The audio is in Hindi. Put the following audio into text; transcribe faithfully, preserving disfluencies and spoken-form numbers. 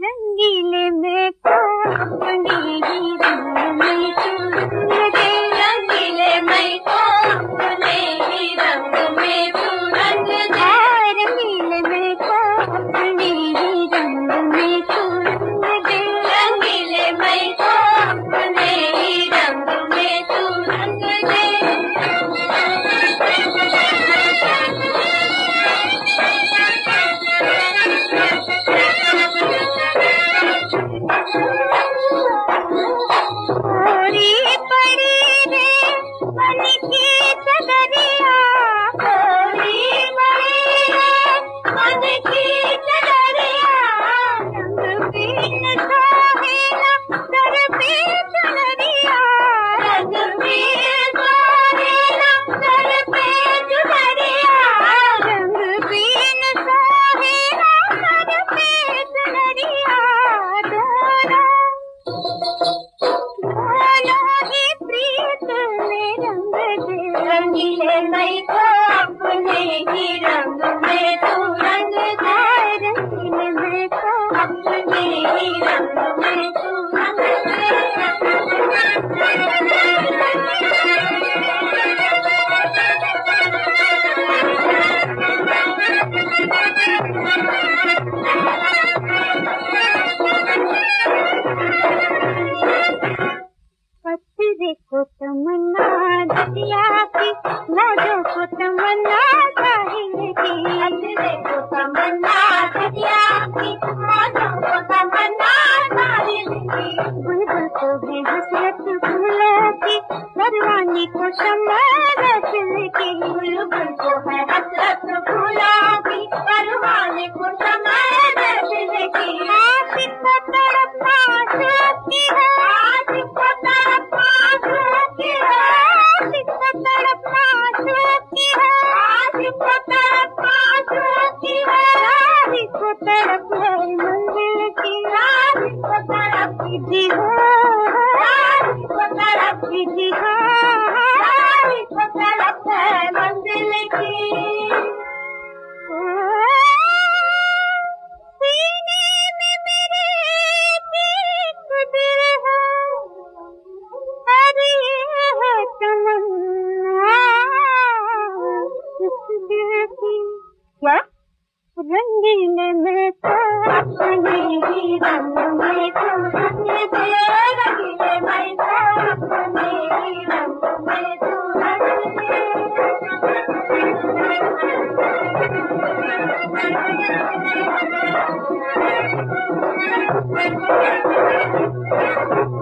रंगीले में तो अपने ही रंग में तू रंग दे, रंगीले में तो अपने ही रंग में तू रंग दे, रंगीले में तो अपने ही रंग में तू रंग दे, रंगीले में तो अपने ही रंग में तू रंग दे। गोरी पड़ी रे मन की चदरिया, गोरी पड़ी रे मन की चदरिया, रंग बीन सोहेला सर पे चुनरिया, रंग बीन सोहेला सर पे चुनरिया, रंग बीन सोहेला सर पे चुनरिया, दोनों दोनों ही प्रीत में रंग दे, रंगीले मई को अपने ही रंग में तू रंग दे, रंगीले मई को अपने ही रंग में तू रंग पत्थरे को तमन्ना दरिया की, लाजों को तमन्ना साहिल की, पत्थरे को तमन्ना दरिया की, लाजों को तमन्ना साहिल की, बुलबुल को है हसरत फूलों की, परवानी को शम्मा रसूल की, बुलबुल को है हसरत फूलों की, परवानी को शम्मा रसूल की, आशिक को तड़पना शौकी है, आशिक को तड़पना शौकी है, आशिक को तड़पना शौकी है, आशिक को तड़पना शौकी है, आशिक को तड़प है मंजिल की, आशिक को तड़प की हो, आशिक को तड़प की हो, आशिक को तड़प है मंजिल की। क्या रंगीले में तो अपने ही रंग में तू रंग दे, रंगीले में तो अपने ही रंग में तू रंग दे।